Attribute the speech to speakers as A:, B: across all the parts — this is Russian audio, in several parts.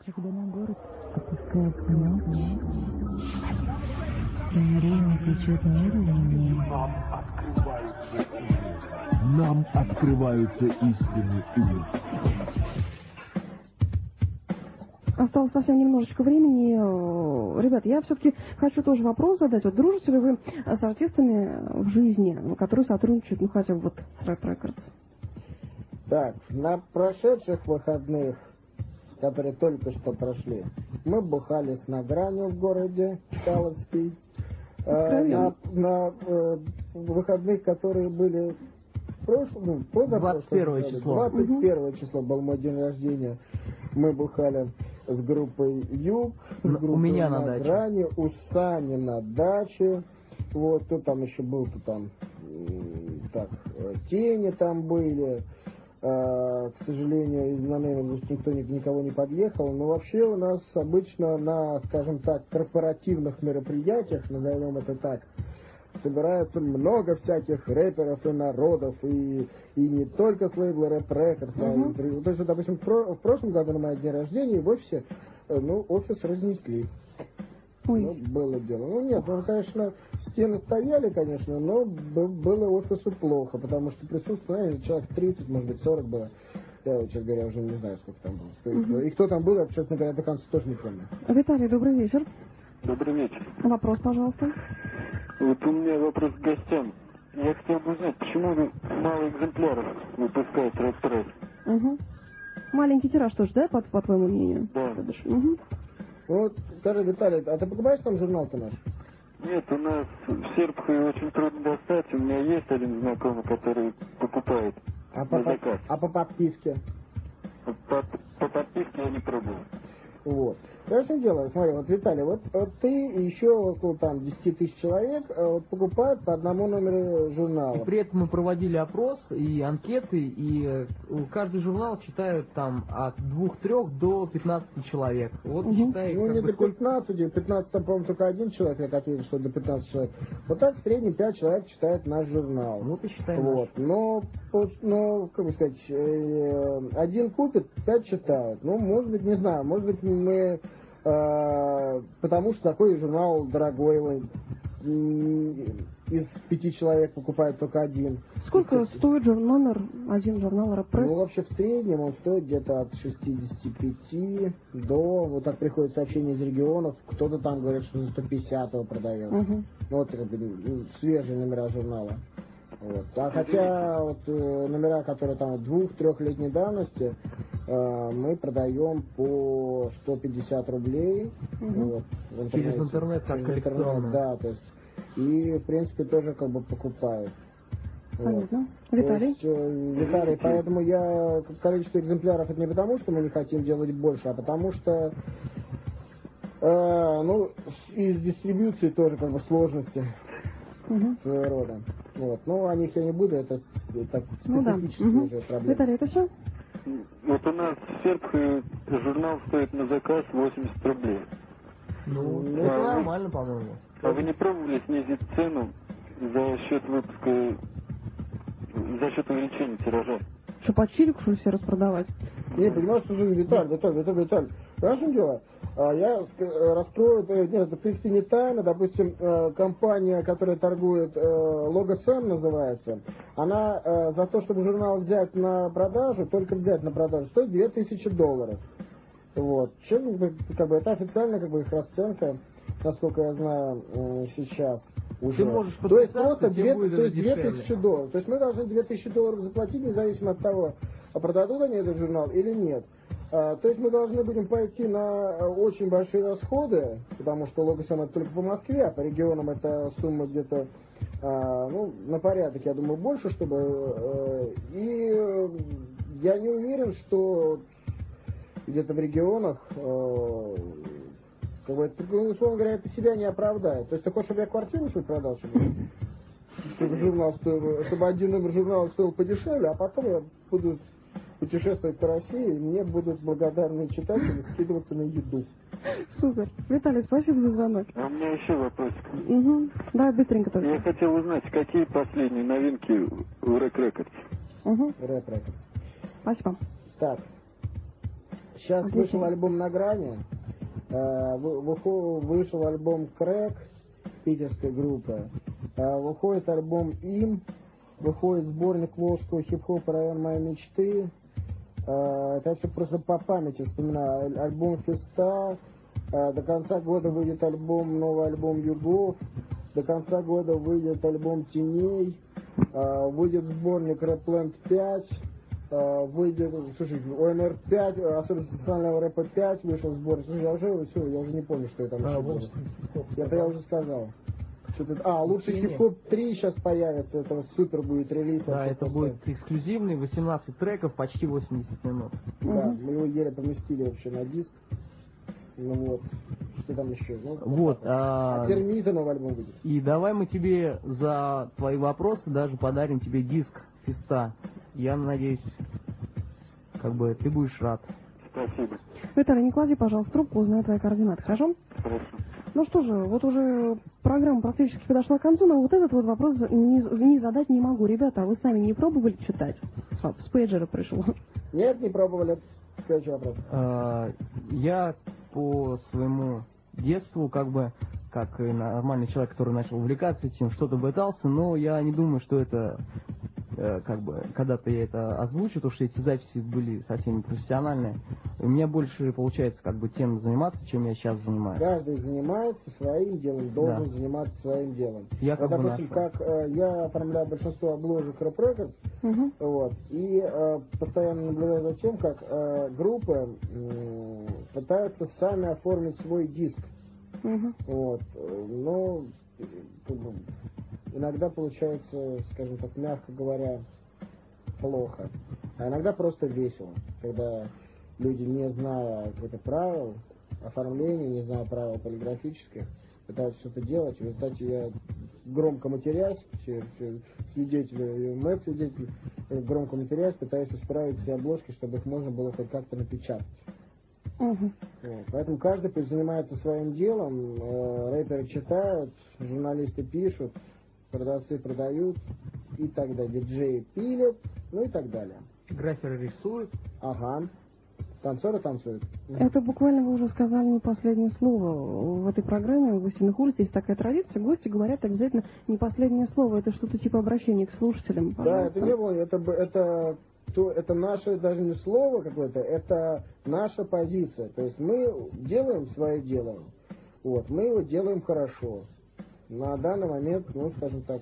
A: Когда на город опускается ночь, и время течет медленнее,
B: нам открываются истины и мир.
C: Осталось совсем немножечко времени. Ребят, я все-таки хочу тоже вопрос задать. Вот дружите ли вы с артистами в жизни, которые сотрудничают, ну, хотя бы вот с Рэп Рекордс?
D: Так, на прошедших выходных, которые только что прошли, мы бухали с Награнью в городе Таловский. На выходных, которые были в прошлом, позапрошлом,
E: 21 число.
D: 21 число был мой день рождения. Мы бухали с группой Юг, с группой
E: у меня на
D: Награни, у Сани на даче. Вот, кто там еще был, то там так, Тени там были. К сожалению, из Нанейна никто никого не подъехал. Но вообще у нас обычно на, скажем так, корпоративных мероприятиях, назовем это так, собирается много всяких рэперов и народов, и не только с лейбла Рэп Рекордс. То есть, допустим, в прошлом году на мой день рождения в офисе, офис разнесли. Ну, было дело. Ну, нет, конечно, стены стояли, конечно, но было офису плохо, потому что присутствовало, человек 30, может быть, 40 было. Я, честно говоря, уже не знаю, сколько там было. И кто там был, я, честно говоря, до конца тоже не помню.
C: Виталий, добрый вечер.
F: Добрый вечер.
C: Вопрос, пожалуйста.
F: Вот у меня вопрос к гостям. Я хотел бы узнать, почему вы мало экземпляров выпускаете Рэп Пресс?
C: Маленький тираж тоже, да, по твоему мнению?
F: Да.
D: Вот, скажи, Виталий, а ты покупаешь там журнал-то наш?
F: Нет, у нас в Серпухове очень трудно достать. У меня есть один знакомый, который покупает на заказ.
D: А по подписке?
F: По подписке я не пробовал.
D: Вот. Хорошо дело, смотри, вот, Виталий, вот ты и еще около там 10 тысяч человек покупают по одному номеру журнала.
E: И при этом мы проводили опрос и анкеты, и каждый журнал читают там от 2-3 до 15 человек. Вот считай,
D: ну, не до 15 там, по-моему, только один человек, я ответил, что до 15 человек. Вот так в среднем 5 человек читает наш журнал.
E: Вот и считаем.
D: Вот. Но, как бы сказать, один купит, 5 читают. Ну, может быть, не знаю, может быть, мы... потому что такой журнал дорогой, из 5 человек покупает только один.
C: Сколько стоит номер один журнала Рэп Пресс?
D: Ну, вообще в среднем он стоит где-то от 65 до, вот так приходят сообщения из регионов, кто-то там говорит, что за 150 его продает. Ну, вот как бы, свежие номера журнала. Вот. А хотя вот номера, которые там 2-3-летней давности, мы продаем по 150 рублей. Вот,
E: через интернет, как коллекционно.
D: Да, то есть, и в принципе тоже как бы покупают.
C: Понятно. Вот. Виталий?
D: То есть, Виталий, поэтому количество экземпляров это не потому, что мы не хотим делать больше, а потому что из дистрибьюции тоже как бы сложности своего рода. Вот. Но о них я не буду, это так специфические уже проблемы.
C: Виталий, это все?
F: Вот у нас в Серпухове журнал стоит на заказ 80 рублей.
E: Ну, это нормально, по-моему.
F: А вы не пробовали снизить цену за счет выпуска, за счет увеличения тиража?
C: Что, по чирику, что ли, все распродавать?
D: Не, понимаешь, что же, Виталь. Хорошо дело. Я раскрою, нет, это в принципе не тайна, допустим, компания, которая торгует, Logo Sam называется, она за то, чтобы журнал взять на продажу, только взять на продажу, стоит $2000. Вот. Чем, как бы, это официально, как бы, их расценка, насколько я знаю, сейчас уже.
E: Ты можешь
D: то есть
E: подписаться,
D: просто
E: тебе будет это
D: $2000. То есть мы должны $2000 заплатить, независимо от того, продадут они этот журнал или нет. То есть мы должны будем пойти на очень большие расходы, потому что Логосам это только по Москве, а по регионам это сумма где-то на порядок, я думаю, больше, чтобы... И я не уверен, что где-то в регионах, как бы, условно говоря, это себя не оправдает. То есть ты хочешь, чтобы я квартиру свою продал, чтобы журнал стоил, чтобы один номер журнала стоил подешевле, а потом я буду путешествовать по России, и мне будут благодарны читатели скидываться на еду.
C: Супер. Виталий, спасибо за звонок.
F: А у меня еще вопросик.
C: Да, быстренько только.
F: Я хотел узнать, какие последние новинки в Рэп Рекордс?
D: Рэп Рекордс.
C: Спасибо.
D: Так. Сейчас
C: Отлично.
D: вышел альбом «На грани», вышел альбом «Крэк» питерской группы, выходит альбом «Им», выходит сборник волжского хип-хопа «Район моей мечты». Это все просто по памяти вспоминаю. Альбом «Феста», до конца года выйдет новый альбом «Югов», до конца года выйдет альбом «Теней», выйдет сборник «Рэпленд 5», выйдет, слушай, ОМР 5, особенно социального рэпа 5 вышел сборник. Слушай, я уже не помню, что я там еще было. Это я уже сказал. Лучший хип-хоп 3 сейчас появится, это супер будет релиз.
E: Да, это будет эксклюзивный, 18 треков, почти 80 минут.
D: Да, мы его еле поместили вообще на диск. Ну вот, что там еще? Ну,
E: Вот.
D: Термита новый альбом выйдет.
E: И давай мы тебе за твои вопросы даже подарим тебе диск Феста. Я надеюсь, ты будешь рад.
F: Спасибо.
C: Виталий, не клади, пожалуйста, трубку, узнай твои координаты, хорошо?
F: Хорошо.
C: Ну что же, вот уже программа практически подошла к концу, но вот этот вот вопрос не задать не могу. Ребята, а вы сами не пробовали читать? С пейджера пришел.
D: Нет, не пробовали. Следующий вопрос.
E: Я по своему детству, как и нормальный человек, который начал увлекаться этим, что-то пытался, но я не думаю, что это когда-то я это озвучу, потому что эти записи были совсем непрофессиональные. У меня больше получается тем заниматься, чем я сейчас занимаюсь.
D: Каждый занимается своим делом, должен заниматься своим делом.
E: Я
D: допустим, я оформляю большинство обложек Rap Records, вот, и постоянно наблюдаю за тем, как группы пытаются сами оформить свой диск. Вот, но иногда получается, скажем так, мягко говоря, плохо. А иногда просто весело, когда люди, не зная каких-то правил оформления, не зная правил полиграфических, пытаются что-то делать. В результате я, громко матерясь, все свидетели, свидетель, громко матерясь, пытаюсь исправить все обложки, чтобы их можно было хоть как-то напечатать. Вот. Поэтому каждый пусть занимается своим делом, рэперы читают, журналисты пишут, продавцы продают и так далее, диджеи пилят, ну и так далее.
E: Граферы рисуют.
D: Ага. Танцоры танцуют.
C: Это буквально вы уже сказали не последнее слово. В этой программе в «Истинных улиц» есть такая традиция. Гости говорят обязательно не последнее слово. Это что-то типа обращения к слушателям.
D: Да, это не было. Это наше даже не слово какое-то, это наша позиция. То есть мы делаем свое дело. Вот, мы его делаем хорошо. На данный момент, скажем так,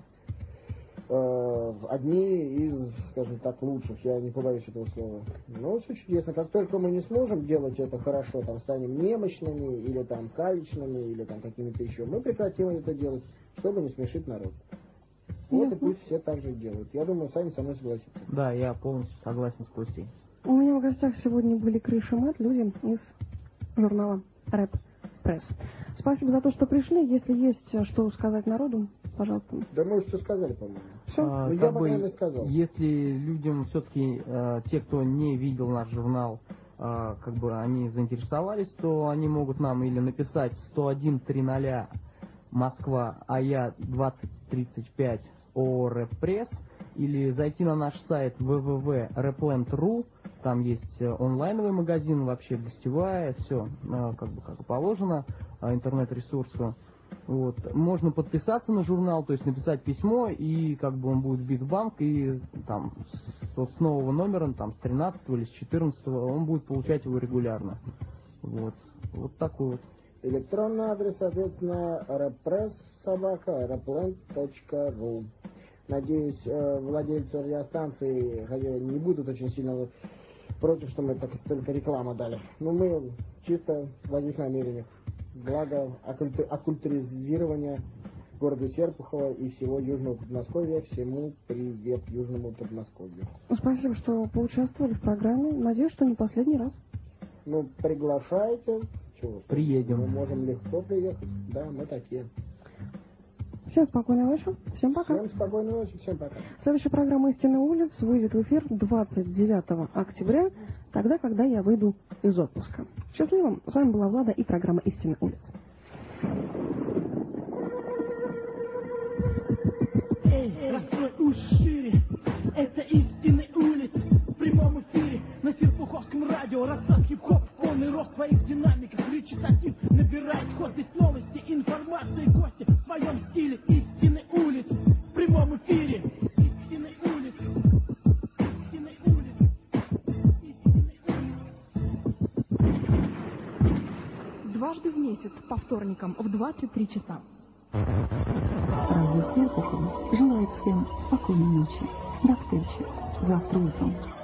D: одни из, скажем так, лучших, я не побоюсь этого слова. Но все чудесно. Как только мы не сможем делать это хорошо, станем немощными, или калечными, или какими-то еще, мы прекратим это делать, чтобы не смешить народ. Вот и пусть все так же делают. Я думаю, сами со мной согласятся.
E: Да, я полностью согласен с Костей.
C: У меня в гостях сегодня были Криш и Мэтт, люди из журнала Rap Press. Спасибо за то, что пришли. Если есть что сказать народу, пожалуйста.
D: Да мы уже все сказали, по-моему.
C: Все?
D: Я бы, наверное, сказал.
E: Если людям все-таки, те, кто не видел наш журнал, они заинтересовались, то они могут нам или написать 101-300 Москва, АЯ 2035 ООО Rap Press, или зайти на наш сайт www.rapland.ru. Там есть онлайновый магазин, вообще гостевая, все как положено, интернет-ресурсы. Вот. Можно подписаться на журнал, то есть написать письмо, и он будет вбит в банк, и с нового номера, с 13 или с 14 он будет получать его регулярно. Вот такой вот.
D: Электронный адрес, соответственно, rappress@rapland.ru. Надеюсь, владельцы радиостанции не будут очень сильно против, что мы только рекламу дали. Но мы чисто в одних намерениях. Благо оккультуризирования города Серпухова и всего Южного Подмосковья. Всему привет Южному Подмосковью.
C: Спасибо, что поучаствовали в программе. Надеюсь, что не последний раз.
D: Приглашайте.
E: Приедем.
D: Мы можем легко приехать. Да, мы такие.
C: Всем спокойной ночи. Всем пока.
D: Всем спокойной ночи. Всем пока.
C: Следующая программа «Истинные улиц» выйдет в эфир 29 октября, тогда, когда я выйду из отпуска. Счастливо. С вами была Влада и программа «Истинные улиц».
G: Раскрой уши шире. Это «Истинные улицы» в прямом эфире на На серпуховском радио рассад хип-хоп, полный рост твоих динамиков, речитатив набирает ход. Здесь новости, информация, гости в своем стиле. Истины улиц в прямом эфире. Истины улиц. Истины улиц. Истины улиц.
H: Дважды в месяц по вторникам в 23 часа.
A: Радио Серпухов желает всем спокойной ночи. До встречи завтра утром.